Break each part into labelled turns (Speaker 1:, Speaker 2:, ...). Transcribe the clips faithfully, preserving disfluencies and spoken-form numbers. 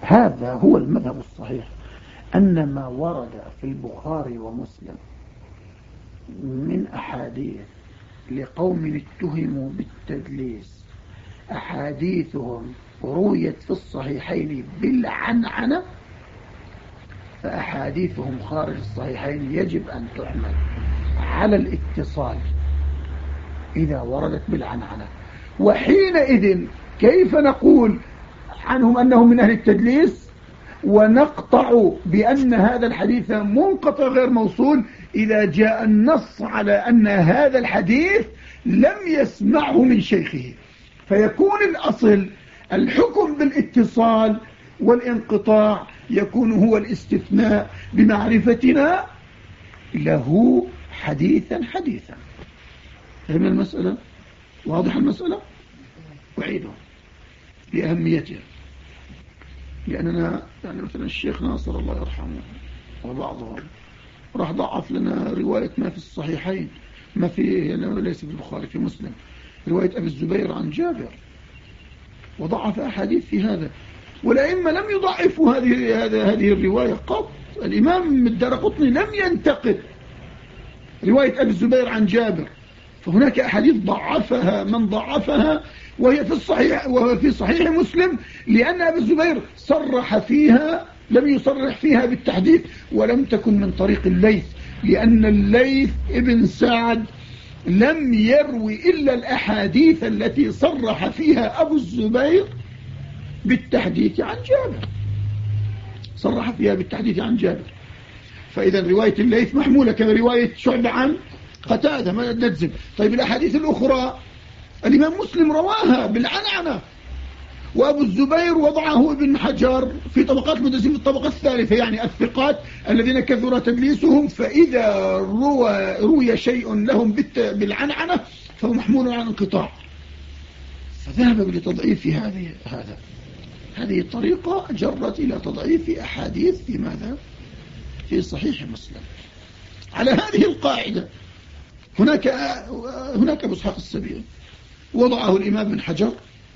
Speaker 1: هذا هو المذهب الصحيح، أن ما ورد في البخاري ومسلم من أحاديث لقوم اتهموا بالتدليس، أحاديثهم رويت في الصحيحين بالعنعنة، فأحاديثهم خارج الصحيحين يجب أن تحمل على الاتصال إذا وردت بالعنعنة. وحينئذ كيف نقول عنهم أنهم من أهل التدليس ونقطع بأن هذا الحديث منقطع غير موصول إذا جاء النص على أن هذا الحديث لم يسمعه من شيخه؟ فيكون الأصل الحكم بالاتصال، والانقطاع يكون هو الاستثناء بمعرفتنا له حديثا حديثا. فهمنا المسألة؟ واضح المسألة؟ أعيدها لأهميتها، لأننا يعني مثلا الشيخ ناصر الله يرحمه وبعضهم راح ضعف لنا رواية ما في الصحيحين، ما في ليس في البخاري، في مسلم، رواية أبي الزبير عن جابر، وضعف أحاديث في هذا. والأئمة لم يضعفوا هذه هذه الرواية قط. الإمام الدارقطني لم ينتقد رواية أبي الزبير عن جابر، فهناك أحاديث ضعفها من ضعفها وهي في الصحيح، وهو في صحيح مسلم، لأن أبي الزبير صرح فيها، لم يصرح فيها بالتحديث، ولم تكن من طريق الليث، لأن الليث ابن سعد لم يروي إلا الأحاديث التي صرح فيها أبو الزبير بالتحديث عن جابر، صرح فيها بالتحديث عن جابر. فإذا رواية الليث محمولة كما رواية شعبة عن قتادة ما نجزم. طيب الأحاديث الأخرى الإمام مسلم رواها بالعنعنة، وأبو الزبير وضعه ابن حجر في طبقات المدرسين في الطبقة الثالثة، يعني الثقات الذين كثر تدليسهم، فإذا روى, روي شيء لهم بالعنعنة فهو محمول على انقطاع، فذهب لتضعيف هذه هذا هذه الطريقة جرت إلى تضعيف أحاديث في ماذا؟ في صحيح مسلم. على هذه القاعدة هناك هناك أبو إسحاق السبيعي وضعه الإمام بن حجر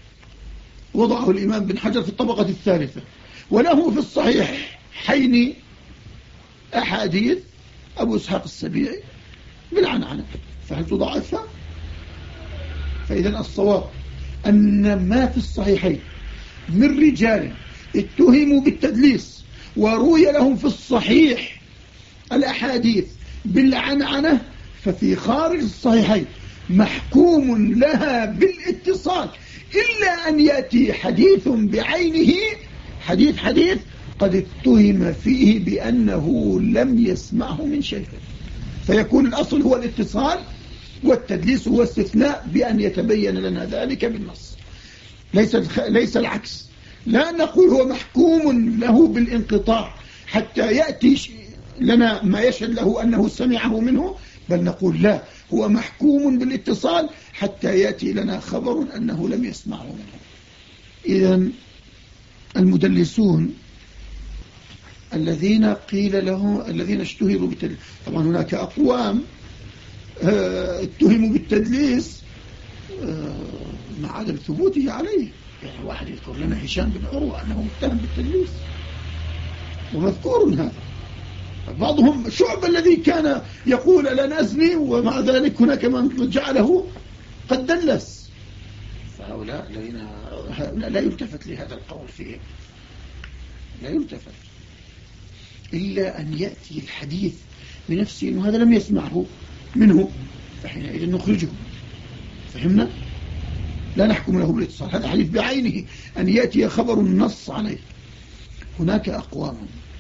Speaker 1: وضعه الإمام بن حجر في الطبقة الثالثة، وله في الصحيح حين أحاديث أبو إسحاق السبيعي بالعنعنة، فهل تضعفها؟ فإذا الصواب أن ما في الصحيحين من رجال اتهموا بالتدليس وروي لهم في الصحيح الأحاديث بالعنعنة، ففي خارج الصحيحين محكوم لها بالاتصال، إلا أن يأتي حديث بعينه، حديث حديث قد اتهم فيه بأنه لم يسمعه من شيخه، فيكون الأصل هو الاتصال، والتدليس هو استثناء بأن يتبين لنا ذلك بالنص، ليس ليس العكس. لا نقول هو محكوم له بالانقطاع حتى يأتي لنا ما يشهد له أنه سمعه منه، بل نقول لا، هو محكوم بالاتصال حتى يأتي لنا خبر أنه لم يسمعه منه. إذن المدلسون الذين قيل له الذين اشتهروا بالتدليس، طبعا هناك أقوام اتهموا بالتدليس مع عدم ثبوته عليه، يعني واحد يذكر لنا هشام بن عروة أنه متهم بالتدليس ومذكور هذا، بعضهم شعب الذي كان يقول لا نزني ومع ذلك هناك من جعله قد دلس، فهؤلاء الذين لا يلتفت لهذا القول فيهم، لا يلتفت إلا أن يأتي الحديث بنفسه أنه هذا لم يسمعه منه، فحينئذ نخرجه. فهمنا؟ لا نحكم له بالاتصال، هذا حديث بعينه أن يأتي خبر النص عليه. هناك أقوام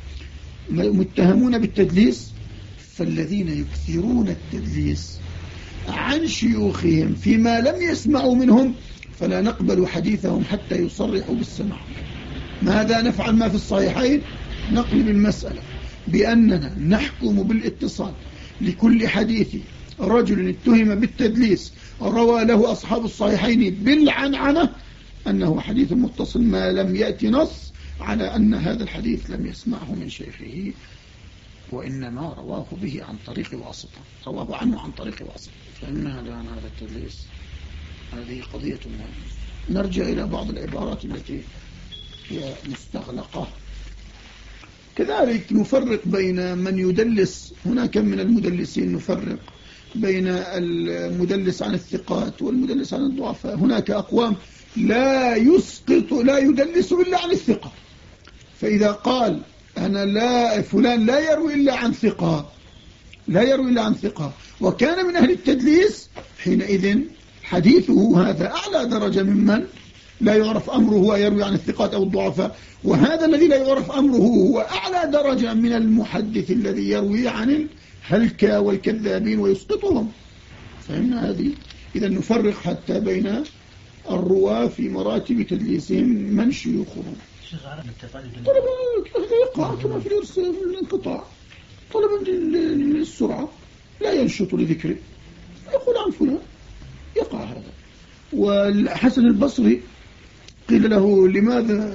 Speaker 1: متهمون بالتدليس، فالذين يكثرون التدليس عن شيوخهم فيما لم يسمعوا منهم فلا نقبل حديثهم حتى يصرحوا بالسماع. ماذا نفعل؟ ما في الصحيحين نقلب المسألة بأننا نحكم بالاتصال لكل حديث رجل اتهم بالتدليس روى له أصحاب الصحيحين بالعنعنة أنه حديث متصل ما لم يأتي نص على أن هذا الحديث لم يسمعه من شيخه، وإنما رواه به عن طريق واسطة، رواه عنه عن طريق واسطة. فإن هذا التدليس هذه قضية مهمة. نرجع إلى بعض العبارات التي هي مستغلقة. كذلك نفرق بين من يدلس، هناك من المدلسين نفرق بين المدلس عن الثقات والمدلس عن الضعفاء. هناك أقوام لا يسقط لا يدلس إلا عن الثقة، فإذا قال أنا لا فلان لا يروي إلا عن ثقة لا يروي إلا عن ثقة وكان من أهل التدليس، حينئذ حديثه هذا أعلى درجة ممن لا يعرف أمره ويروي عن الثقات أو الضعفاء، وهذا الذي لا يعرف أمره هو أعلى درجة من المحدث الذي يروي عن الهلكة والكذابين ويسقطهم. فهمنا هذه؟ إذا نفرق حتى بين الرواة في مراتب تدليسهم من شيوخهم. طلب يقع كما في الانقطاع، طلبا للسرعة لا ينشط لذكره يقول عن فلان يقع هذا. والحسن البصري قيل له لماذا،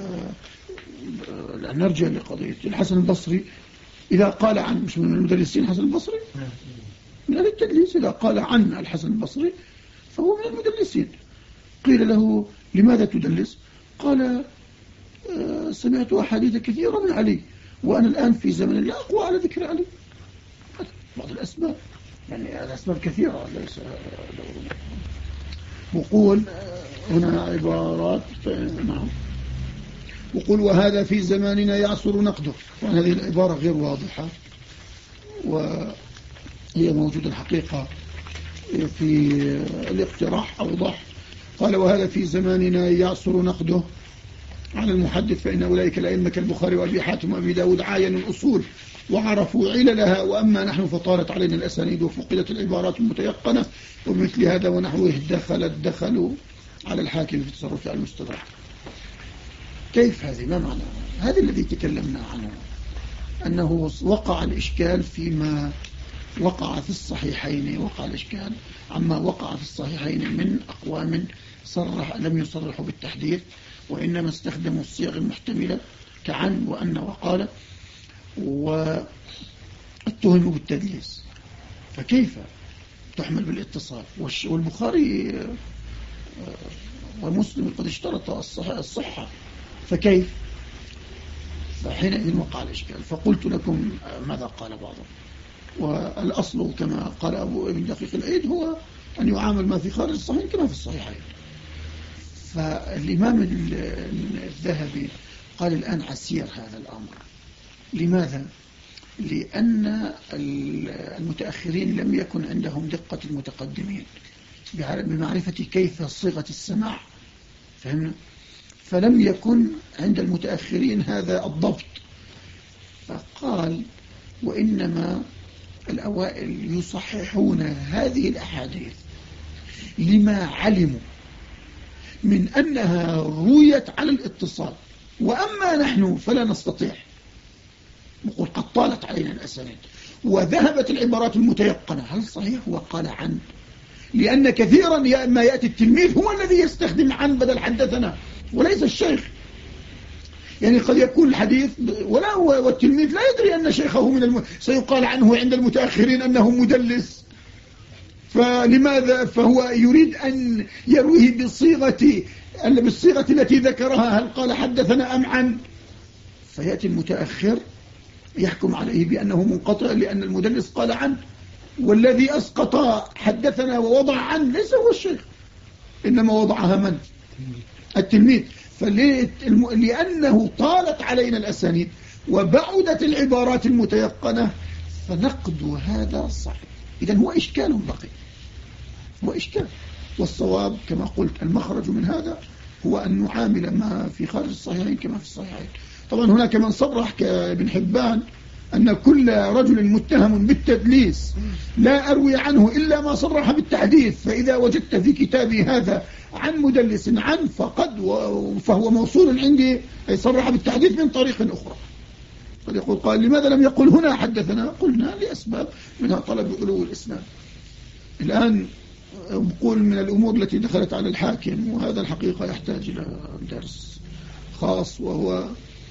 Speaker 1: نرجع لقضية الحسن البصري، إذا قال عن، مش من المدلسين الحسن البصري من أهل التدليس، إذا قال عن الحسن البصري فهو من المدلسين. قيل له لماذا تدلس؟ قال سمعت أحاديث كثيرة من علي وأنا الآن في زمن لا أقوى على ذكر علي. بعض الأسباب، يعني الأسباب كثيرة ليس وقول هنا عبارات. نعم وقول وهذا في زماننا يعصر نقده. وهذه العبارة غير واضحة وهي موجودة الحقيقة في الاقتراح أوضح. قال وهذا في زماننا يعصر نقده على المحدث، فإن أولئك الأئمة كالبخاري وأبي حاتم وأبي داود عاينوا الأصول وعرفوا عللها، وأما نحن فطارت علينا الأسانيد وفقدت العبارات المتيقنة، ومثل هذا ونحوه دخلت دخلوا على الحاكم في تصرف على المستدرك. كيف هذه؟ ما معنى هذا الذي تكلمنا عنه؟ أنه وقع الإشكال فيما وقع في الصحيحين، وقع الإشكال عما وقع في الصحيحين من أقوام صرح لم يصرحوا بالتحديث وإنما استخدموا الصيغ المحتملة كعن وأن وقال، واتهموا بالتدليس. فكيف تحمل بالاتصال؟ والبخاري ومسلم قد اشترط الصحة، فكيف؟ فحينئذ وقع الإشكال. فقلت لكم ماذا قال بعضهم، والأصل كما قال أبو ابن دقيق العيد هو أن يعامل ما في خارج الصحيح كما في الصحيحين. فالإمام الذهبي قال الآن عسير هذا الأمر. لماذا؟ لأن المتأخرين لم يكن عندهم دقة المتقدمين بمعرفة كيف صيغة السماع، فهمنا؟ فلم يكن عند المتأخرين هذا الضبط. فقال وإنما الأوائل يصححون هذه الأحاديث لما علموا من أنها رويت على الاتصال، وأما نحن فلا نستطيع، نقول قد طالت علينا الأسانيد وذهبت العبارات المتيقنة. هل صحيح؟ وقال عن، لأن كثيرا ما يأتي التلميذ هو الذي يستخدم عن بدل حدثنا وليس الشيخ. يعني قد يكون الحديث ولا هو والتلميذ لا يدري أن شيخه من الم... سيقال عنه عند المتأخرين أنه مدلس، فلماذا؟ فهو يريد أن يرويه بصيغة بالصيغة التي ذكرها، هل قال حدثنا أم عن؟ فيأتي المتأخر يحكم عليه بأنه منقطع لأن المدلس قال عن، والذي أسقط حدثنا ووضع عن ليس هو الشيخ، إنما وضعها من؟ التلميذ. فلأنه طالت علينا الأسانيد وبعدت العبارات المتيقنة فنقد هذا صعب. إذن هو إشكال بقي، هو إشكال. والصواب كما قلت المخرج من هذا هو أن نعامل ما في خارج الصحيحين كما في الصحيحين. طبعا هناك من صرح كابن حبان أن كل رجل متهم بالتدليس لا أروي عنه إلا ما صرح بالتحديث، فإذا وجدت في كتابي هذا عن مدلس عن فقد فهو موصول عندي أي صرح بالتحديث من طريق أخرى. قد يقول قال لماذا لم يقل هنا حدثنا؟ قلنا لأسباب منها طلب علو الإسناد. الآن بقول من الأمور التي دخلت على الحاكم، وهذا الحقيقة يحتاج إلى درس خاص، وهو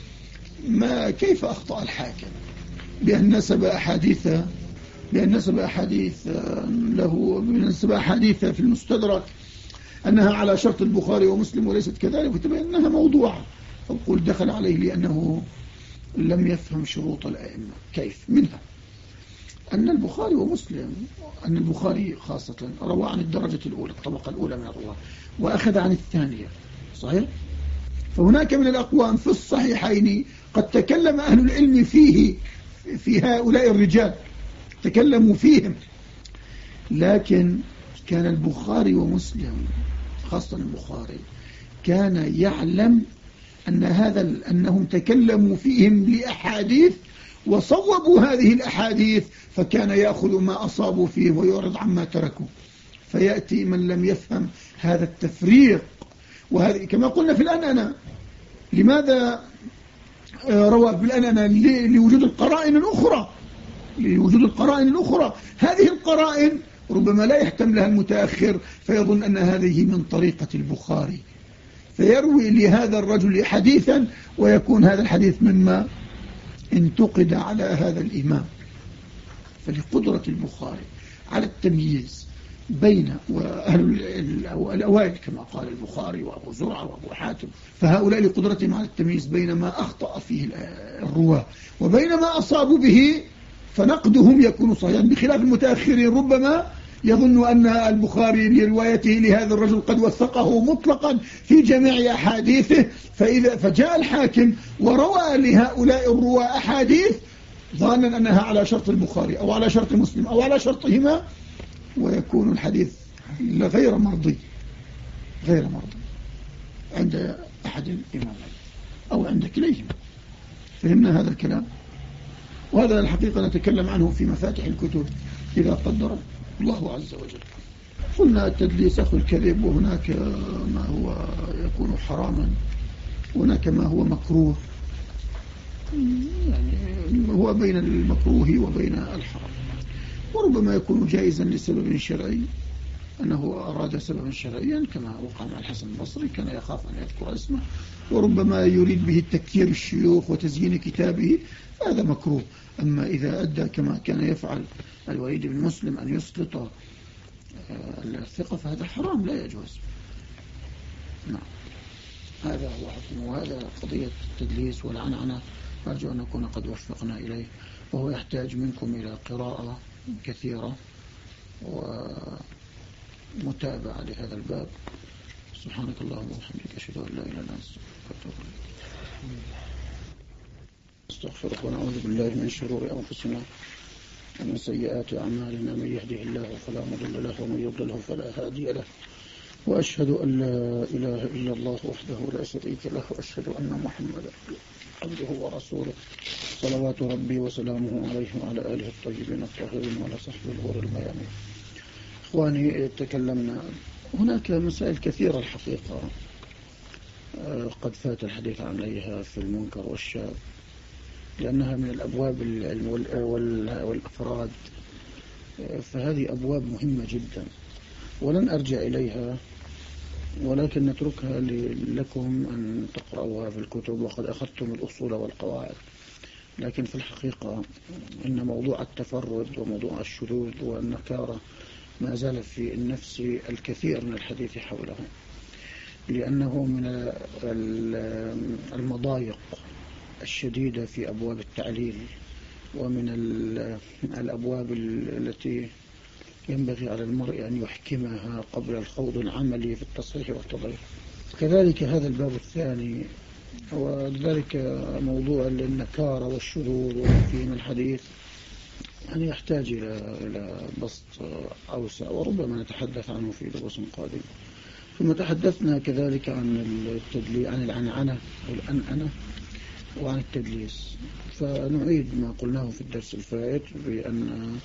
Speaker 1: ما كيف أخطأ الحاكم بأن نسب أحاديث بأن نسب أحاديث له نسب أحاديث في المستدرك أنها على شرط البخاري ومسلم وليست كذلك، وتبين أنها موضوعة أو قل دخل عليه لأنه لم يفهم شروط الأئمة. كيف؟ منها أن البخاري ومسلم، أن البخاري خاصة روى عن الدرجة الأولى، الطبقة الأولى من الرواة، وأخذ عن الثانية، صحيح؟ فهناك من الأقوام في الصحيحين قد تكلم أهل العلم فيه، في هؤلاء الرجال تكلموا فيهم، لكن كان البخاري ومسلم خاصة البخاري كان يعلم أن هذا أنهم تكلموا فيهم لأحاديث وصوبوا هذه الأحاديث، فكان يأخذ ما أصابوا فيه ويعرض عما تركوا. فيأتي من لم يفهم هذا التفريق. وهذه كما قلنا في الأنانة، لماذا روى بالأنانة؟ لوجود القرائن الأخرى، لوجود القرائن الأخرى. هذه القرائن ربما لا يهتم لها المتأخر فيظن أن هذه من طريقة البخاري، فيروي لهذا الرجل حديثا ويكون هذا الحديث مما انتقد على هذا الإمام. فلقدرة البخاري على التمييز بين وأهل الأوائل كما قال البخاري وأبو زرعة وأبو حاتم، فهؤلاء لقدرتهم على التمييز بين ما أخطأ فيه الرواة وبين ما أصابوا به، فنقدهم يكون صحيحا، بخلاف المتأخرين ربما يظن أن البخاري لروايته لهذا الرجل قد وثقه مطلقا في جميع أحاديثه، فإذا فجاء الحاكم وروى لهؤلاء الرواة أحاديث ظانا أنها على شرط البخاري أو على شرط مسلم أو على شرطهما، ويكون الحديث غير مرضي غير مرضي عند أحد الإمامين أو عند كليهما. فهمنا هذا الكلام؟ وهذا الحقيقة نتكلم عنه في مفاتح الكتب إذا قدر الله عز وجل. قلنا التدليس أخو الكذب، وهناك ما هو يكون حراما، وهناك ما هو مكروه، يعني هو بين المكروه وبين الحرام، وربما يكون جائزا لسبب شرعي، أنه أراد سببا شرعيا كما وقع مع الحسن البصري، كان يخاف أن يذكر اسمه، وربما يريد به تكثير الشيوخ وتزيين كتابه، هذا مكروه. أما إذا أدى كما كان يفعل الوليد بن مسلم أن يسقط الثقة فهذا حرام لا يجوز. نعم، هذا هو حكم، وهذا قضية التدليس والعنعنة، أرجو أن نكون قد وفقنا إليه، وهو يحتاج منكم إلى قراءة كثيرة ومتابعة لهذا الباب. سبحانك اللهم وبحمدك، أشهد أن لا إله إلا أنت، أستغفرك ونعوذ بالله من شرور أنفسنا ومن سيئات أعمالنا، من يهده الله فلا مضل له ومن يضلله فلا هادي له، وأشهد أن لا إله إلا الله وحده لا شريك له، وأشهد أن محمدا عبده ورسوله صلوات ربي وسلامه عليه وعلى آله الطيبين الطاهرين وعلى صحبه الغر الميامين. إخواني، تكلمنا هناك مسائل كثيرة الحقيقة قد فات الحديث عليها في المنكر والشاذ، لأنها من الأبواب العلم والأفراد، فهذه أبواب مهمة جدا ولن أرجع إليها، ولكن نتركها لكم أن تقرأوها في الكتب، وقد أخذتم الأصول والقواعد. لكن في الحقيقة إن موضوع التفرد وموضوع الشذوذ والنكارة ما زال في النفس الكثير من الحديث حوله، لأنه من المضايق الشديدة في أبواب التعليل، ومن الأبواب التي ينبغي على المرء أن يحكمها قبل الخوض العملي في التصحيح والتضعيف. كذلك هذا الباب الثاني، وذلك موضوع النكارة والشذوذ وفيه من الحديث، يعني يحتاج إلى بسط أوسع، وربما نتحدث عنه في دروس قادمة. ثم تحدثنا كذلك عن التدليس، عن العنعنة والأنأنة، وعن التدليس. فنعيد ما قلناه في الدرس الفائت بأن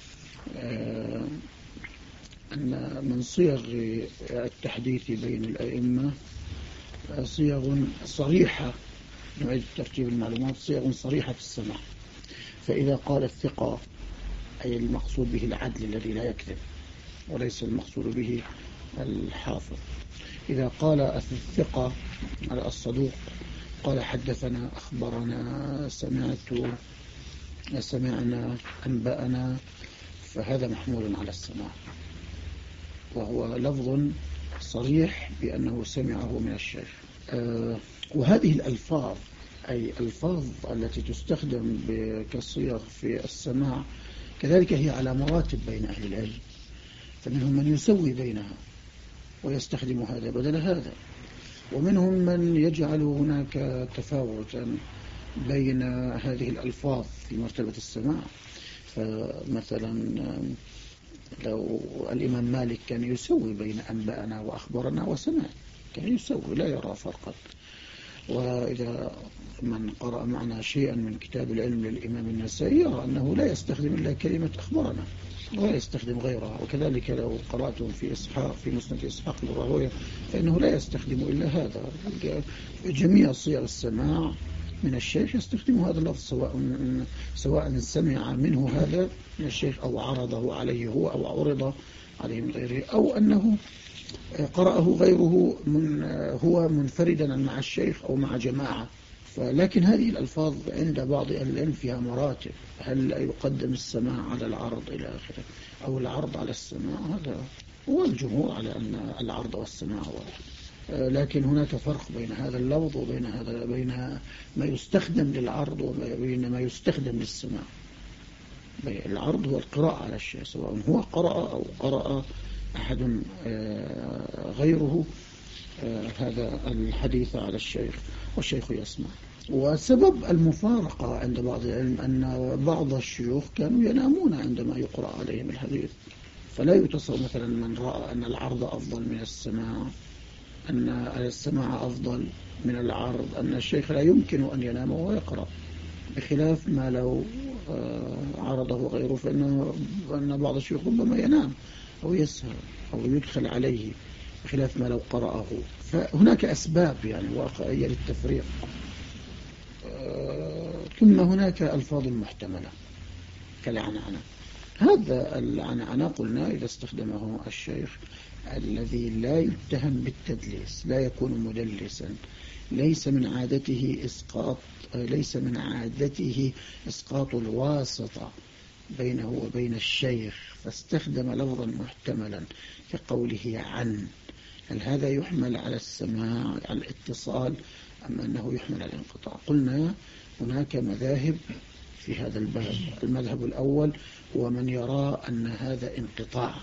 Speaker 1: أن من صيغ التحديث بين الأئمة صيغ صريحة، نعيد ترتيب المعلومات، صيغ صريحة في السماع. فإذا قال الثقة أي المقصود به العدل الذي لا يكذب، وليس المقصود به الحافظ. إذا قال الثقة على الصدوق قال حدثنا، أخبرنا، سمعت، سمعنا، أنبأنا، فهذا محمول على السماع، وهو لفظ صريح بأنه سمعه من الشيخ. آه وهذه الألفاظ أي ألفاظ التي تستخدم كصيغ في السماع كذلك هي على مراتب بين أهل العلم، فمنهم من يسوي بينها ويستخدم هذا بدل هذا، ومنهم من يجعل هناك تفاوتا بين هذه الألفاظ في مرتبة السماع. فمثلا لو الإمام مالك كان يسوي بين أنبأنا وأخبرنا وسمع، كان يسوي لا يرى فرقا. وإذا من قرأ معنا شيئا من كتاب العلم للإمام النسائي يرى أنه لا يستخدم إلا كلمة أخبرنا ولا يستخدم غيرها. وكذلك لو قرأتم في إسحاق في مسند إسحاق للراهوية فإنه لا يستخدم إلا هذا. جميع صيغ السماع من الشيخ يستخدم هذا اللفظ، سواء سواء سمع منه هذا من الشيخ أو عرضه عليه هو أو عرض عليه من غيره، أو أنه قرأه غيره من هو منفردا مع الشيخ أو مع جماعة. لكن هذه الألفاظ عند بعض أهل العلم فيها مراتب، هل يقدم السماع على العرض إلى آخره أو العرض على السماع؟ هذا هو الجمهور على أن العرض والسماع واحد. لكن هناك فرق بين هذا اللفظ وبين هذا بين ما يستخدم للعرض وبين ما يستخدم للسماع. العرض هو القراءة على الشيء، سواء هو قرأ أو قرأ أحد غيره هذا الحديث على الشيخ والشيخ يسمع. وسبب المفارقة عند بعض العلم أن بعض الشيوخ كانوا ينامون عندما يقرأ عليهم الحديث، فلا يتصور مثلا من رأى أن العرض أفضل من السماع، أن السماع أفضل من العرض، أن الشيخ لا يمكن أن ينام وهو يقرأ، بخلاف ما لو عرضه غيره فإنه أن بعض الشيوخ ربما ينام أو يسهر أو يدخل عليه، بخلاف ما لو قرأه. فهناك أسباب يعني واقعية للتفريق. ثم هناك ألفاظ محتملة كالعنعنة. هذا العنعنة قلنا إذا استخدمه الشيخ الذي لا يتهم بالتدليس، لا يكون مدلسا، ليس من عادته إسقاط ليس من عادته إسقاط الواسطة بينه وبين الشيخ، فاستخدم لفظا محتملا كقوله عن. هل هذا يحمل على السماع على الاتصال أم أنه يحمل على الانقطاع؟ قلنا هناك مذاهب في هذا الباب. المذهب الأول هو من يرى أن هذا انقطاع،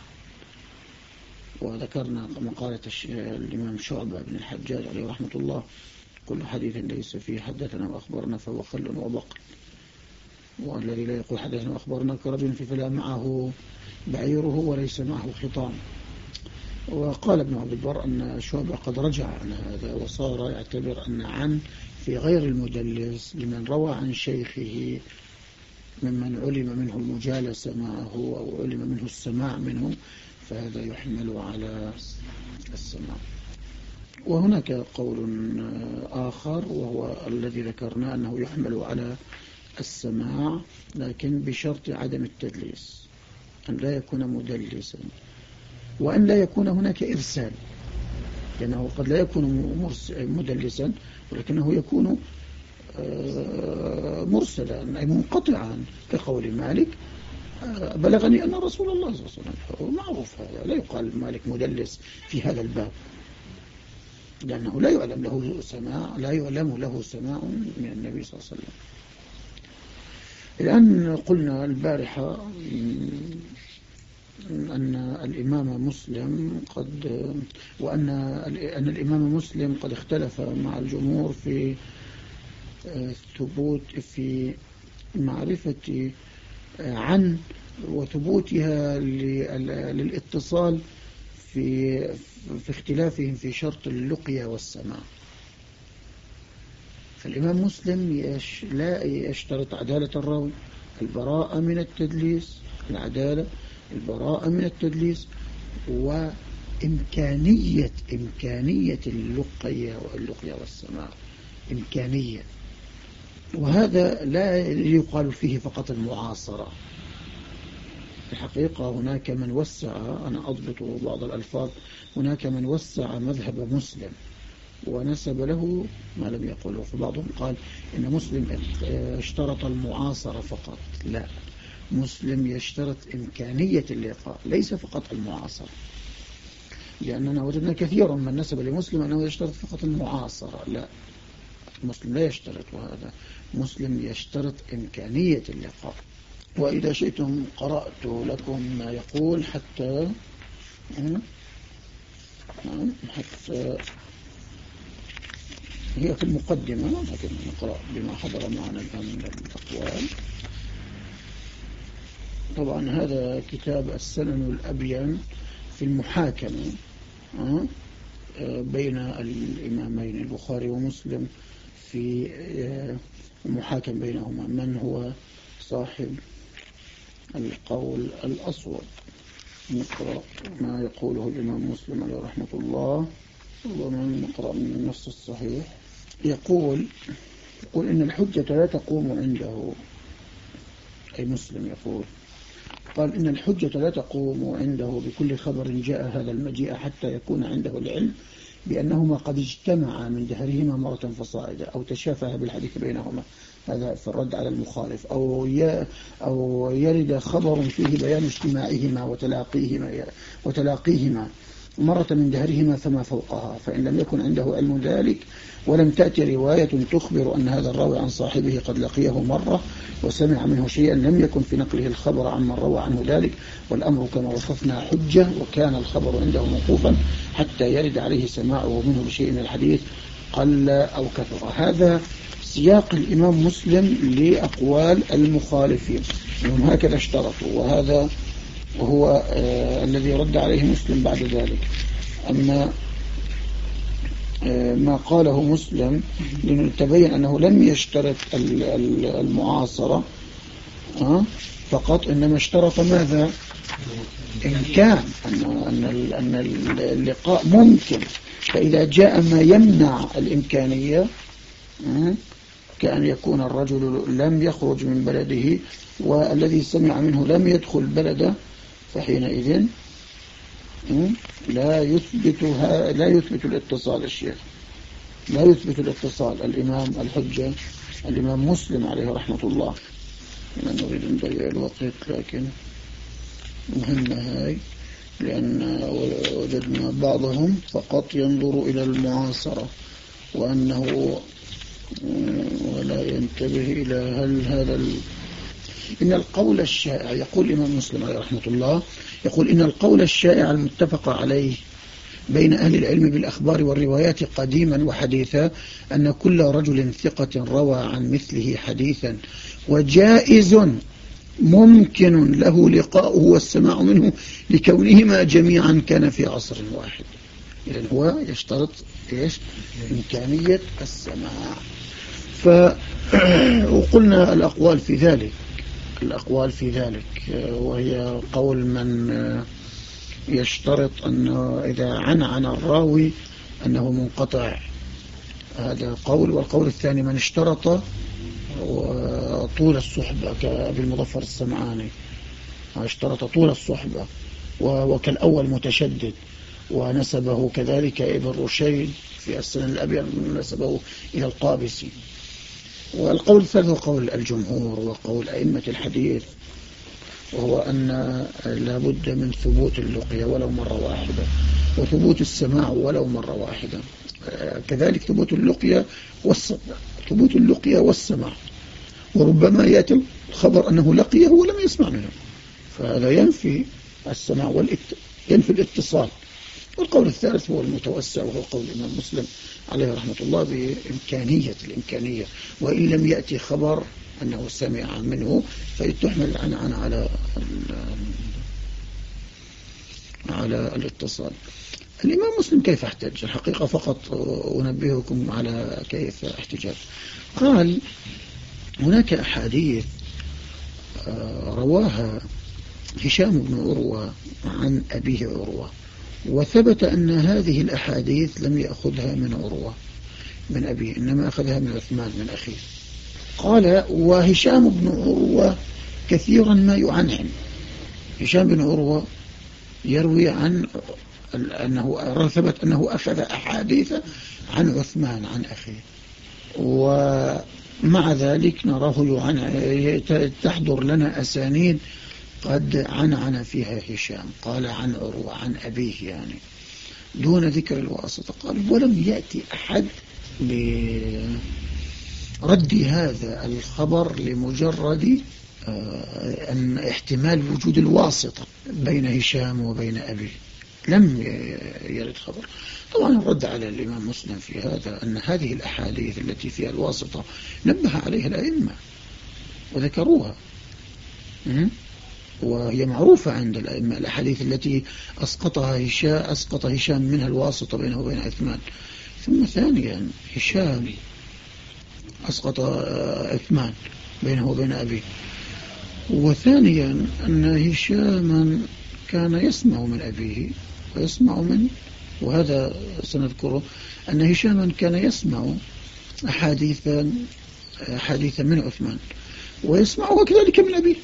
Speaker 1: وذكرنا مقالة الإمام شعبة بن الحجاج عليه رحمة الله: كل حديث ليس فيه حدثنا وأخبرنا فهو خل وبقل، والذي لا يقول حدثنا وأخبرنا كرجل في فلا معه بعيره وليس معه خطام. وقال ابن عبد البر أن شعبة قد رجع عن هذا وصار يعتبر أن عن في غير المدلس لمن روى عن شيخه ممن علم منه المجالسة معه أو علم منه السماع منه، فهذا يحمل على السماع. وهناك قول آخر وهو الذي ذكرنا أنه يحمل على السماع لكن بشرط عدم التدليس، أن لا يكون مدلسا وأن لا يكون هناك إرسال، لأنه قد لا يكون مدلسا ولكنه يكون مرسلا أي منقطعا، كقول مالك: بلغني أن رسول الله صلى الله عليه وسلم. معروف هذا، لا يقال مالك مدلس في هذا الباب، لأنه لا يعلم له سماع لا يعلم له سماع من النبي صلى الله عليه وسلم. الآن قلنا البارحة أن الإمام مسلم قد وأن أن الإمام مسلم قد اختلف مع الجمهور في ثبوت في معرفة عن وثبوتها للاتصال في في اختلافهم في شرط اللقيا والسماع. فالإمام مسلم يش لا يشترط عدالة الراوي، البراءة من التدليس، العدالة، البراءة من التدليس، وإمكانية إمكانية اللقيا واللقيا والسماع، إمكانية. وهذا لا يقال فيه فقط المعاصرة. الحقيقة هناك من وسع، أنا أضبط بعض الألفاظ، هناك من وسع مذهب مسلم ونسب له ما لم يقوله. فبعضهم قال إن مسلم اشترط المعاصرة فقط. لا، مسلم يشترط إمكانية اللقاء ليس فقط المعاصرة. لأننا وجدنا كثيرا من نسب لمسلم أنه يشترط فقط المعاصرة. لا، مسلم لا يشترط، وهذا مسلم يشترط إمكانية اللقاء. وإذا شئتم قرأت لكم ما يقول حتى حتى هي في المقدمة، لكن نقرأ بما حضر معنا الآن من الأقوال. طبعا هذا كتاب السنن الأبين في المحاكمة بين الإمامين البخاري ومسلم، في المحاكم بينهما من هو صاحب القول الأصوب. نقرأ ما يقوله الإمام مسلم عليه رحمة الله، ومن نقرأ من النص الصحيح. يقول يقول إن الحجة لا تقوم عنده، أي مسلم يقول قال إن الحجة لا تقوم عنده بكل خبر جاء هذا المجيء حتى يكون عنده العلم بأنهما قد اجتمعا من دهرهما مرة فصاعدا، أو تشافه بالحديث بينهما، هذا في الرد على المخالف، أو أو يرد خبر فيه بيان اجتماعهما وتلاقيهما وتلاقيهما مرة من دهرهما فما فوقها، فإن لم يكن عنده علم ذلك ولم تأتي رواية تخبر أن هذا الراوي عن صاحبه قد لقيه مرة وسمع منه شيئا، لم يكن في نقله الخبر عن من روى عنه ذلك، والأمر كما وصفنا حجة، وكان الخبر عنده موقوفا حتى يرد عليه سماعه منه بشيء من الحديث قل أو كثر. هذا سياق الإمام مسلم لأقوال المخالفين، وهم هكذا اشترطوا، وهذا وهو آه الذي رد عليه مسلم بعد ذلك. أما آه ما قاله مسلم لنتبين أنه لم يشترط المعاصرة آه فقط، إنما اشترط ماذا؟ إمكان، أن أن اللقاء ممكن، فإذا جاء ما يمنع الإمكانية آه كأن يكون الرجل لم يخرج من بلده والذي سمع منه لم يدخل بلده، فحينئذ لا يثبت لا يثبت الاتصال. الشيخ لا يثبت الاتصال الإمام الحجة الإمام مسلم عليه رحمة الله. لا نريد أن نضيع الوقت، لكن مهمة هاي، لأن وجدنا بعضهم فقط ينظر إلى المعاصرة وأنه ولا ينتبه إلى هل هذا ال... إن القول الشائع، يقول الإمام مسلم عليه رحمة الله، يقول إن القول الشائع المتفق عليه بين أهل العلم بالأخبار والروايات قديما وحديثا أن كل رجل ثقة روى عن مثله حديثا وجائز ممكن له لقاؤه والسماع منه لكونهما جميعا كان في عصر واحد. إذن هو يشترط إيش؟ إمكانية السماع. ف وقلنا الأقوال في ذلك الأقوال في ذلك وهي قول من يشترط أنه إذا عنعن الراوي أنه منقطع، هذا قول. والقول الثاني من اشترط طول الصحبة كأبي المظفر السمعاني، اشترط طول الصحبة، وكالأول متشدد، ونسبه كذلك ابن رشيد في السنن الأبيض نسبه إلى القابسي. والقول الثالث هو قول الجمهور وقول أئمة الحديث، وهو أن لابد من ثبوت اللقية ولو مرة واحدة، وثبوت السماع ولو مرة واحدة، كذلك ثبوت اللقية والسماع ثبوت اللقية والسماع وربما يأتي الخبر أنه لقيه ولم يسمع منه، فهذا ينفي السماع والإت... ينفي الاتصال. والقول الثالث هو المتوسع، وهو قول الإمام مسلم عليه رحمة الله بإمكانية الإمكانية، وإن لم يأتي خبر أنه سمع منه فيتحمل عن عن على على الاتصال. الإمام مسلم كيف احتج؟ الحقيقة فقط أنبهكم على كيف احتجاج. قال هناك أحاديث رواها هشام بن عروة عن أبيه عروة، وثبت أن هذه الأحاديث لم يأخذها من عروة من أبيه، إنما أخذها من عثمان من أخيه. قال وهشام بن عروة كثيرا ما يعنعن. هشام بن عروة يروي عن أنه ثبت أنه أخذ أحاديث عن عثمان عن أخيه، ومع ذلك نراه تحضر لنا أسانيد قد عنعن فيها هشام، قال عن عروة عن أبيه يعني. دون ذكر الواسطة. قال ولم يأتي أحد برد هذا الخبر لمجرد أن احتمال وجود الواسطة بين هشام وبين أبيه، لم يرد خبر. طبعا الرد على الإمام مسلم في هذا أن هذه الأحاديث التي فيها الواسطة نبه عليها الأئمة وذكروها، وهي معروفة عند الأئمة الأحاديث التي أسقطها هشام أسقط هشام منها الواسطة بينه وبين عثمان. ثم ثانيا هشام أسقط عثمان بينه وبين أبيه. وثانيا أن هشاما كان يسمع من أبيه ويسمع من، وهذا سنذكره، أن هشاما كان يسمع أحاديثا حديثا من عثمان ويسمعه كذلك من أبيه.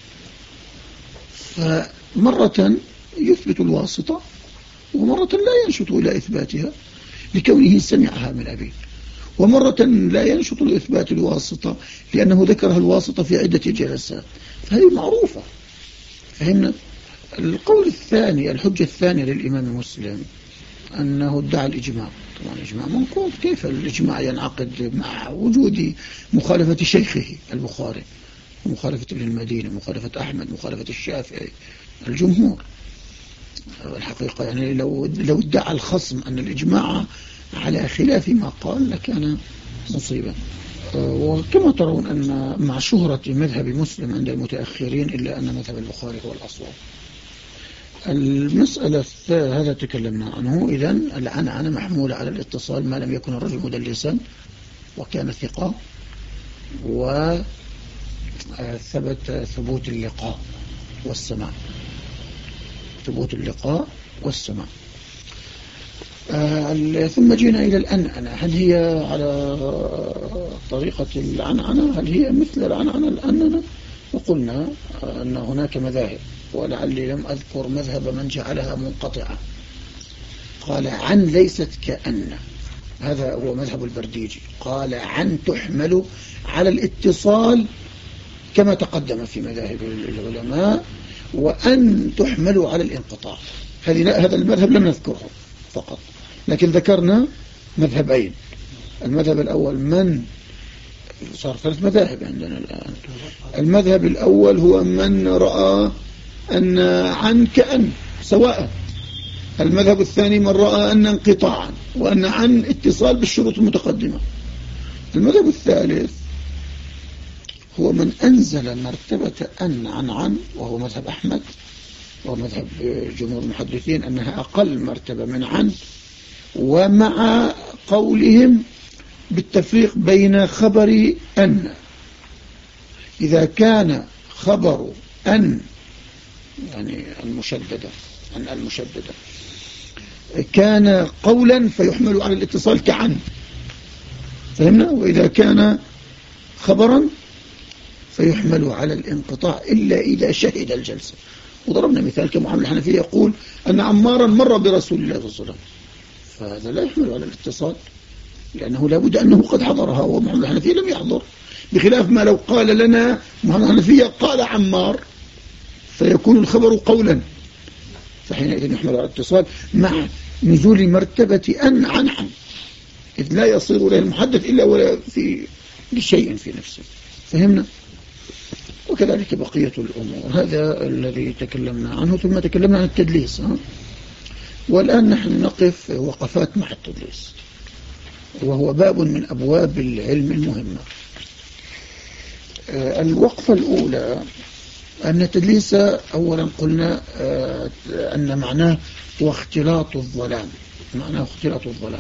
Speaker 1: فمرة يثبت الواسطة ومرة لا ينشط إلى إثباتها لكونه سمعها من أبيه، ومرة لا ينشط لإثبات الواسطة لأنه ذكرها الواسطة في عدة جلسات، فهذه معروفة. فهمنا؟ القول الثاني، الحجة الثانية للإمام مسلم أنه ادعى الإجماع. طبعا الإجماع منقوض، كيف الإجماع ينعقد مع وجود مخالفة شيخه البخاري ومخالفة ابن المدينة، مخالفة أحمد، مخالفة الشافعي، الجمهور. الحقيقة يعني لو لو ادعى الخصم أن الإجماع على خلاف ما قال لكان مصيبا. وكما ترون أن مع شهرة مذهب مسلم عند المتأخرين إلا أن مذهب البخاري هو الأصوب. المسألة هذا تكلمنا عنه. إذن العنعنة محمولة على الاتصال ما لم يكن الرجل مدلسا وكان ثقة وثبت ثبوت اللقاء والسماع، ثبوت اللقاء والسماع. آه ثم جينا إلى الأنعنة، هل هي على طريقة العنعنة؟ هل هي مثل العنعنة الأنعنة؟ وقلنا أن هناك مذاهب، ولعلي لم أذكر مذهب من جعلها منقطعة، قال عن ليست كأن، هذا هو مذهب البرديجي، قال عن تحمل على الاتصال كما تقدم في مذاهب العلماء، وأن تحمل على الانقطاع. هذا المذهب لم نذكره فقط، لكن ذكرنا مذهبين. المذهب الأول من صار ثلاث مذاهب عندنا الآن. المذهب الأول هو من رأى أن عن كأن سواء. المذهب الثاني من رأى أن انقطاعا وأن عن اتصال بالشروط المتقدمة. المذهب الثالث هو من أنزل مرتبة أن عن عن، وهو مذهب أحمد ومذهب جمهور المحدثين أنها أقل مرتبة من عن، ومع قولهم بالتفريق بين خبر أن، إذا كان خبر أن يعني المشددة أن المشددة كان قولا فيحمل على الاتصال كعن، فهمنا؟ وإذا كان خبرا فيحمل على الانقطاع إلا إذا شهد الجلسة. وضربنا مثال كمحمد الحنفية يقول أن عمارا مر برسول الله صلى الله عليه وسلم، فهذا لا يحمل على الاتصال لأنه لابد أنه قد حضرها، ومحمد الحنفية لم يحضر، بخلاف ما لو قال لنا محمد الحنفية قال عمار فيكون الخبر قولا، فحينئذ يحمل على الاتصال مع نزول مرتبة أن عن عن، إذ لا يصير له المحدث إلا ولا في لشيء في نفسه. فهمنا؟ وكذلك بقية الأمور. هذا الذي تكلمنا عنه. ثم تكلمنا عن التدليس، ها؟ والآن نحن نقف وقفات مع التدليس، وهو باب من أبواب العلم المهمة. الوقفة الأولى أن التدليس أولا قلنا أن معناه هو اختلاط الظلام، معناه اختلاط الظلام،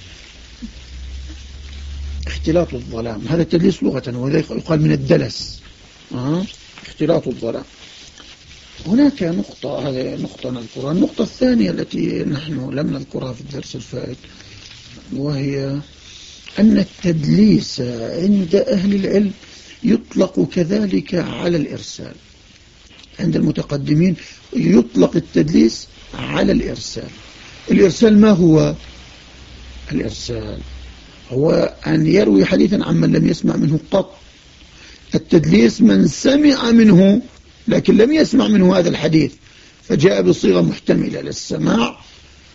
Speaker 1: اختلاط الظلام. هذا التدليس لغة، وذلك يقال من الدلس، أه؟ اختلاط الظلام. هناك نقطة، هذه نقطة نذكرها. النقطة الثانية التي نحن لم نذكرها في الدرس الفائت، وهي أن التدليس عند أهل العلم يطلق كذلك على الإرسال. عند المتقدمين يطلق التدليس على الإرسال. الإرسال ما هو؟ الإرسال هو أن يروي حديثا عمن لم يسمع منه قط. التدليس من سمع منه لكن لم يسمع منه هذا الحديث، فجاء بصيغة محتملة للسماع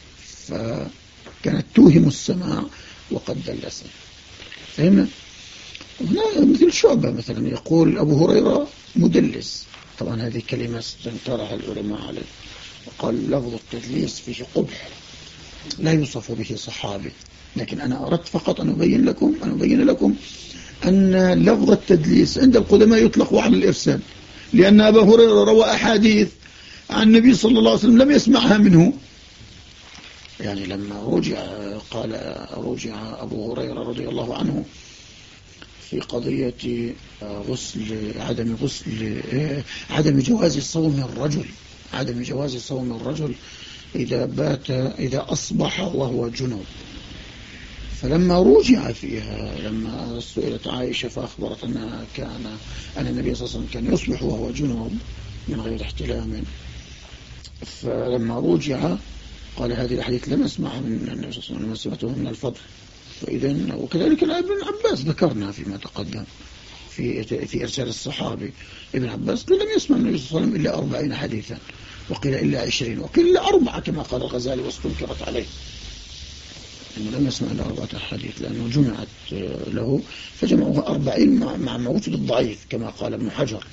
Speaker 1: فكانت توهم السماع وقد دلس. فهمنا؟ هنا مثل شعبة مثلا يقول أبو هريرة مدلس، طبعا هذه كلمة استنكرها العلماء عليه، وقال لفظ التدليس فيه قبح لا يوصف به صحابي، لكن أنا أردت فقط أن أبين لكم أن أبين لكم أن لفظ التدليس عند القدماء يطلق على الإرسال، لأن أبا هريرة روى أحاديث عن النبي صلى الله عليه وسلم لم يسمعها منه. يعني لما رجع قال رجع أبو هريرة رضي الله عنه في قضية غسل عدم غسل عدم جواز صوم الرجل عدم جواز صوم الرجل إذا بات إذا أصبح وهو جنوب. فلما رجع فيها لما سئلت عائشة فأخبرت أنها كان أن النبي صلى الله عليه وسلم كان يصبح وهو جنوب من غير احتلام، فلما رجع قال هذه الحديث لم أسمعها من النبي صلى الله عليه وسلم، لم سمعته من الفضل. فإذا وكذلك ابن عباس ذكرنا فيما تقدم في في إرسال الصحابي، ابن عباس لم يسمع النبي صلى الله عليه وسلم إلا أربعين حديثا، وقيل إلا عشرين، وقيل إلا أربعة كما قال الغزالي واستنكرت عليه، أنه لم يسمع إلا أربعة حديث لأنه جمعت له فجمعوها أربعين مع موجود الضعيف كما قال ابن حجر.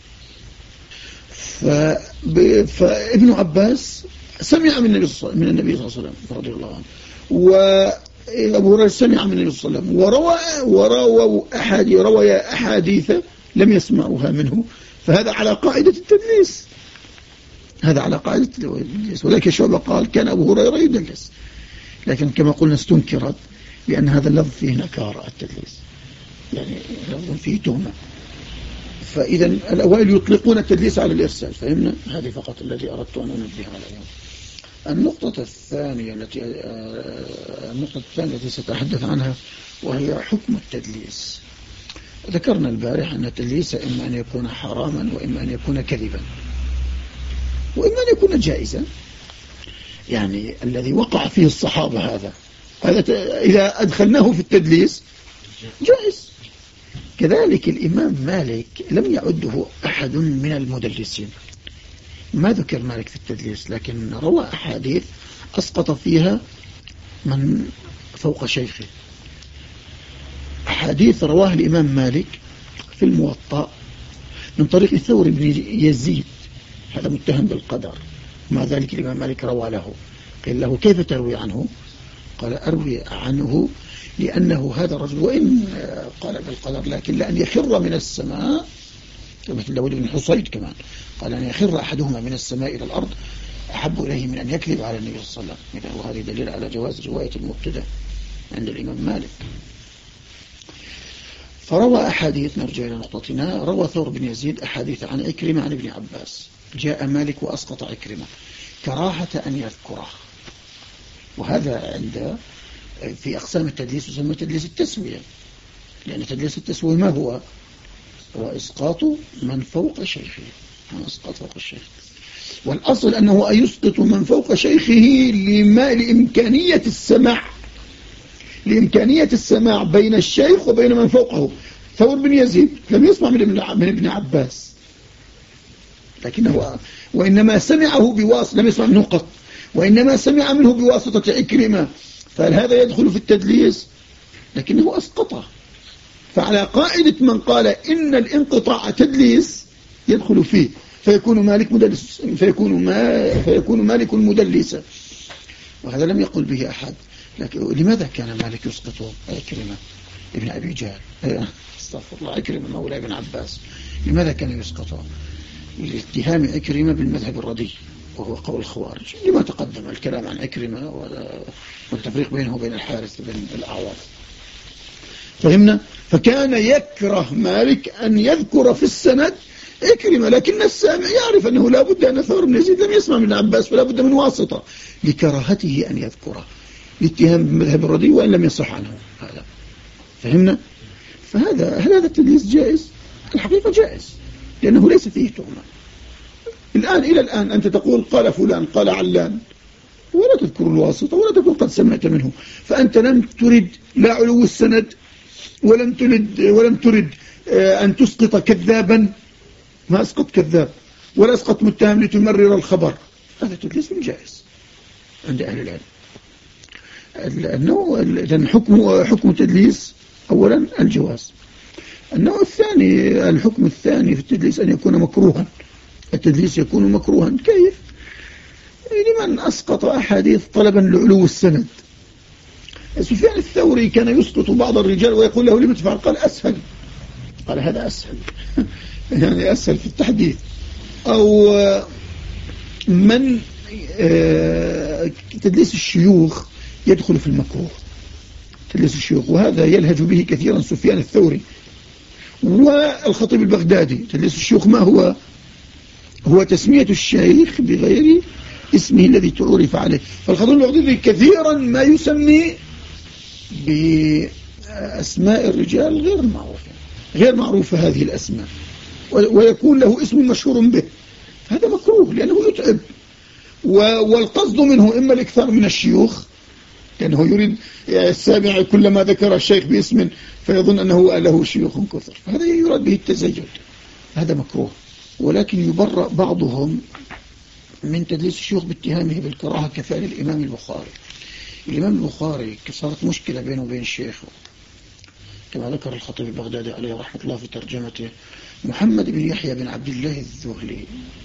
Speaker 1: فابن عباس سمع من النبي صلى الله عليه وسلم رضي الله عنه، وأبو هريرة سمع من النبي صلى الله عليه وسلم، وروى وروى أحاديث روى أحاديث لم يسمعوها منه، فهذا على قاعدة التدليس، هذا على قاعدة التدليس. ولكن شعبة قال كان أبو هريرة يدلس، لكن كما قلنا استنكرت لأن هذا اللفظ فيه نكارة التدليس، يعني لفظ فيه تهمة. فإذا الأوائل يطلقون التدليس على الإرسال. فهمنا؟ هذه فقط الذي أردت أن أنبه عليها. النقطة الثانية التي النقطة الثانية التي سأتحدث عنها وهي حكم التدليس. ذكرنا البارح أن التدليس إما أن يكون حراما وإما أن يكون كذبا وإما أن يكون جائزا. يعني الذي وقع فيه الصحابة هذا هذا إذا أدخلناه في التدليس جائز. كذلك الإمام مالك لم يعده أحد من المدلسين، ما ذكر مالك في التدليس، لكن روى أحاديث أسقط فيها من فوق شيخه. أحاديث رواها الإمام مالك في الموطأ من طريق ثور بن يزيد، هذا متهم بالقدر، مع ذلك الإمام مالك روى له. قيل له كيف تروي عنه؟ قال أروي عنه لأنه هذا الرجل وإن قال بالقدر لكن لأن يخر من السماء، مثل داود بن حصيد كمان قال أن يخر أحدهما من السماء إلى الأرض أحب إليه من أن يكذب على النبي صلى الله عليه وسلم. وهذه دليل على جواز رواية المبتدأ عند الإمام مالك. فروى أحاديث، نرجع إلى نقطتنا، روى ثور بن يزيد أحاديث عن عكرمة عن ابن عباس. جاء مالك وأسقط عكرمة كراهة أن يذكره، وهذا عند في أقسام التدليس يسمى تدليس التسوية، لأن تدليس التسوية ما هو؟ هو إسقاط من فوق شيخه، إسقاط فوق الشيخ. والأصل أنه يسقط من فوق شيخه لما لإمكانية السماع لإمكانية السماع بين الشيخ وبين من فوقه. ثور بن يزيد لم يسمع من من ابن عباس، لكنه وإنما سمعه بواسطة، لم يسمع منه قط، وإنما سمع منه بواسطة عكرمة، فهل هذا يدخل في التدليس؟ لكنه أسقطه. فعلى قاعدة من قال إن الانقطاع تدليس يدخل فيه، فيكون مالك مدلس، فيكون ما فيكون مالك مدلسا، وهذا لم يقل به أحد. لكن لماذا كان مالك يسقط عكرمة ابن أبي جهل؟ استغفر الله، عكرمة مولى ابن عباس، لماذا كان يسقطه؟ لاتهام عكرمة بالمذهب الردي وهو قول الخوارج، لما تقدم الكلام عن عكرمة والتفريق بينه وبين الحارث بن الأعور. فهمنا؟ فكان يكره مالك أن يذكر في السند عكرمة، لكن السامع يعرف أنه لا بد أن ثور بن يزيد لم يسمع من عباس، فلا بد من واسطة، لكراهته أن يذكره، لاتهام بالمذهب الردي وإن لم يصح عنه هذا. فهمنا؟ فهذا هل هذا التدليس جائز؟ الحقيقة جائز، لأنه ليس فيه تهمة. الآن إلى الآن أنت تقول قال فلان قال علان، ولا تذكر الواسطة ولا تقول قد سمعت منه، فأنت لم ترد لا علو السند ولم ترد ولم ترد أن تسقط كذابا، ما أسقط كذاب ولا أسقط متهم لتمرر الخبر. هذا تدليس جائز عند أهل العلم. النوع لأن حكم حكم التدليس أولا الجواز. النوع الثاني الحكم الثاني في التدليس أن يكون مكروها. التدليس يكون مكروها كيف؟ لمن أسقط أحاديث طلبا لعلو السند. سفيان الثوري كان يسقط بعض الرجال ويقول له لم تفعل؟ قال أسهل. قال هذا أسهل يعني أسهل في التحديث. أو من تدليس الشيوخ يدخل في المكروه، تدليس الشيوخ، وهذا يلهج به كثيرا سفيان الثوري والخطيب البغدادي. تدليس الشيوخ ما هو؟ هو تسمية الشيخ بغير اسمه الذي تعرف عليه. فالخطيب البغدادي كثيرا ما يسمي بأسماء الرجال غير معروفة غير معروفة هذه الأسماء، ويكون له اسم مشهور به. هذا مكروه لأنه يتعب، والقصد منه إما الإكثار من الشيوخ لأنه يريد السامع كلما ذكر الشيخ باسم فيظن أنه له شيوخ كثر، فهذا يراد به التزيد، هذا مكروه. ولكن يبرأ بعضهم من تدليس الشيوخ باتهامه بالكراهة كفعل الإمام البخاري. الإمام البخاري صارت مشكلة بينه وبين الشيخ كما ذكر الخطيب البغدادي عليه رحمة الله في ترجمته. محمد بن يحيى بن عبد الله الذهلي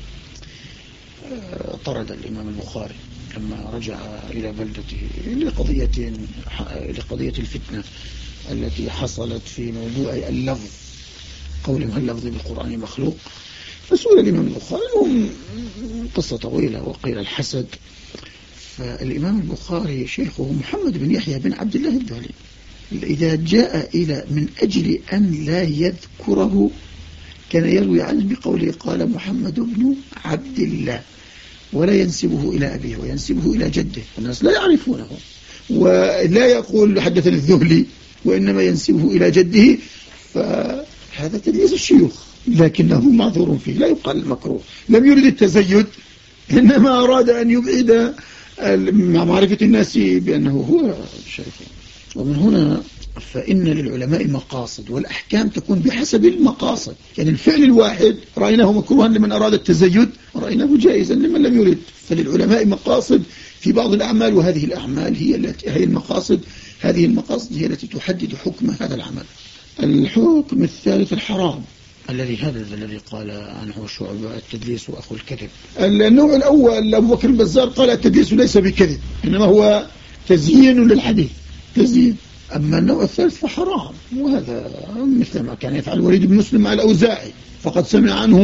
Speaker 1: طرد الإمام البخاري لما رجع إلى بلدته لقضية لقضية الفتنة التي حصلت في موضوع اللفظ، قولهم هل اللفظ بالقرآن مخلوق. فسئل الإمام البخاري، لهم قصة طويلة وقيل الحسد. فالإمام البخاري شيخه محمد بن يحيى بن عبد الله الذهلي إذا جاء إلى من أجل أن لا يذكره كان يروي عنه بقوله قال محمد بن عبد الله، ولا ينسبه إلى أبيه وينسبه إلى جده، الناس لا يعرفونه، ولا يقول حدثني الذهلي وإنما ينسبه إلى جده. فهذا تدليس الشيوخ لكنه معذور فيه، لا يقال المكروه. لم يرد التزيد، إنما أراد أن يبعد مع معرفة الناس بأنه هو شيخ. ومن هنا فإن للعلماء مقاصد، والأحكام تكون بحسب المقاصد. يعني الفعل الواحد رأيناه مكروها لمن أراد التزيد، ورأيناه جائزا لمن لم يرد. فللعلماء مقاصد في بعض الأعمال، وهذه الأعمال هي التي هي المقاصد هذه المقاصد هي التي تحدد حكم هذا العمل. الحكم الثالث الحرام الذي هذا الذي قال عنه شعبة التدليس وأخو الكذب. النوع الأول أبو بكر البزار قال التدليس ليس بكذب، إنما هو تزيين للحديث، تزيين. أما النوع الثالث فحرام، وهذا مثل ما كان يفعل الوليد بن مسلم مع الأوزاعي، فقد سمع عنه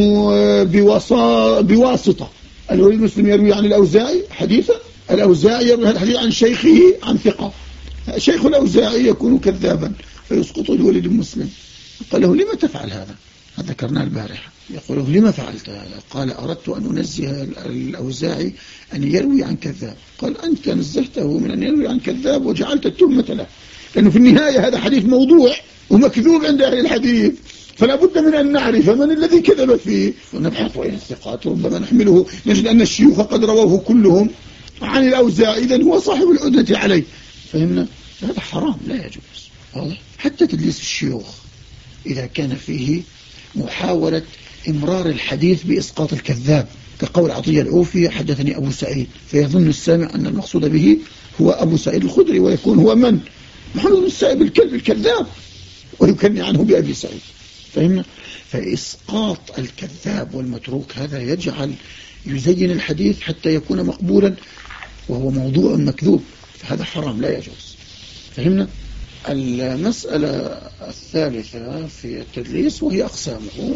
Speaker 1: بواسطة. الوليد بن مسلم يروي عن الأوزاعي حديثا، الأوزاعي يروي هذا الحديث عن شيخه عن ثقة، شيخ الأوزاعي يكون كذابا فيسقط الوليد بن مسلم. قال له لما تفعل هذا؟ هذا ذكرناه البارحة. يقول له لما فعلت هذا؟ قال أردت أن أنزه الأوزاعي أن يروي عن كذاب. قال أنت نزهته من أن يروي عن كذاب وجعلت التهمة له، لأنه في النهاية هذا حديث موضوع ومكذوب عند أهل الحديث، فلا بد من أن نعرف من الذي كذب فيه ونبحث وين الثقات. ربما نحمله نجد أن الشيوخ قد رووه كلهم عن الأوزاعي، إذن هو صاحب العدة عليه. فهمنا؟ هذا حرام لا يجوز. واضح؟ حتى تدليس الشيوخ إذا كان فيه محاولة إمرار الحديث بإسقاط الكذاب، كقول عطية العوفي حدثني أبو سعيد، فيظن السامع أن المقصود به هو أبو سعيد الخدري، ويكون هو من؟ محمد بن السائب الكلب الكذاب، ويكني عنه بأبي سعيد. فهمنا؟ فإسقاط الكذاب والمتروك هذا يجعل يزين الحديث حتى يكون مقبولا وهو موضوع مكذوب، فهذا حرام لا يجوز. فهمنا؟ المسألة الثالثة في التدليس وهي أقسامه.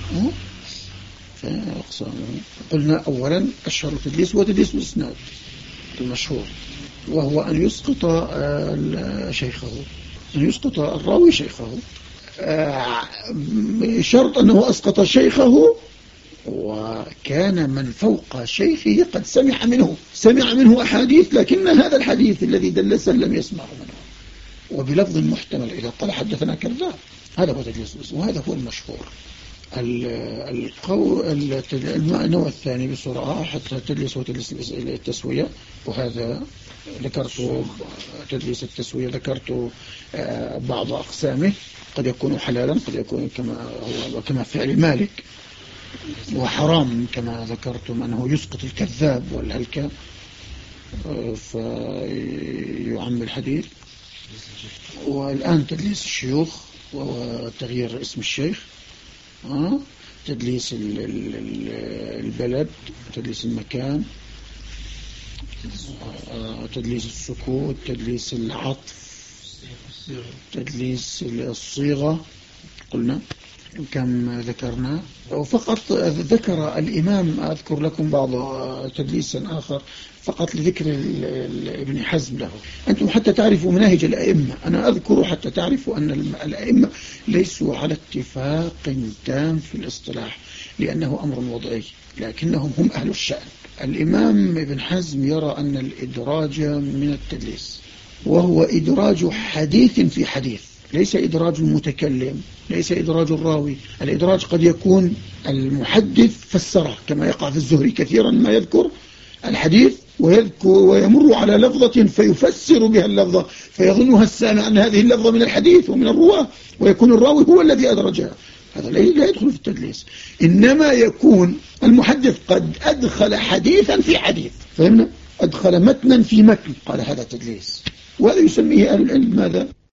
Speaker 1: أقسامه قلنا أولا أشهر التدليس هو تدليس الإسناد المشهور، وهو أن يسقط شيخه، أن يسقط الراوي شيخه. شرط أنه أسقط شيخه وكان من فوق شيخه قد سمع منه سمع منه أحاديث، لكن هذا الحديث الذي دلسه لم يسمع منه، وبلفظ محتمل إذا قال حدثنا كذاب. هذا هو تدليس، وهذا هو المشهور. القول النوع الثاني بسرعة حتى تدليس وتدليس التسوية، وهذا ذكرت تدليس التسوية، ذكرت بعض أقسامه، قد يكون حلالا قد يكون كما هو كما فعل مالك، وحرام كما ذكرتم أنه يسقط الكذاب والهلكة. فيعم الحديث. والآن تدليس الشيوخ وتغيير اسم الشيخ، تدليس البلد، تدليس المكان، تدليس السكوت، تدليس العطف، تدليس الصيغة، قلنا كم ذكرنا. وفقط ذكر الإمام، أذكر لكم بعض تدليسا آخر فقط لذكر ابن حزم له. أنتم حتى تعرفوا مناهج الأئمة، أنا أذكر حتى تعرفوا أن الأئمة ليسوا على اتفاق تام في الاصطلاح، لأنه أمر وضعي، لكنهم هم أهل الشأن. الإمام ابن حزم يرى أن الإدراج من التدليس، وهو إدراج حديث في حديث، ليس إدراج المتكلم، ليس إدراج الراوي. الإدراج قد يكون المحدث فسره، كما يقع في الزهري كثيرا ما يذكر الحديث ويذكر ويمر على لفظة فيفسر بها اللفظة فيظنها السامع أن هذه اللفظة من الحديث ومن الرواة، ويكون الراوي هو الذي أدرجها. هذا لا يدخل في التدليس. إنما يكون المحدث قد أدخل حديثا في حديث، فهمنا؟ أدخل متنا في متن، قال هذا تدليس، وهذا يسميه أهل العلم ماذا؟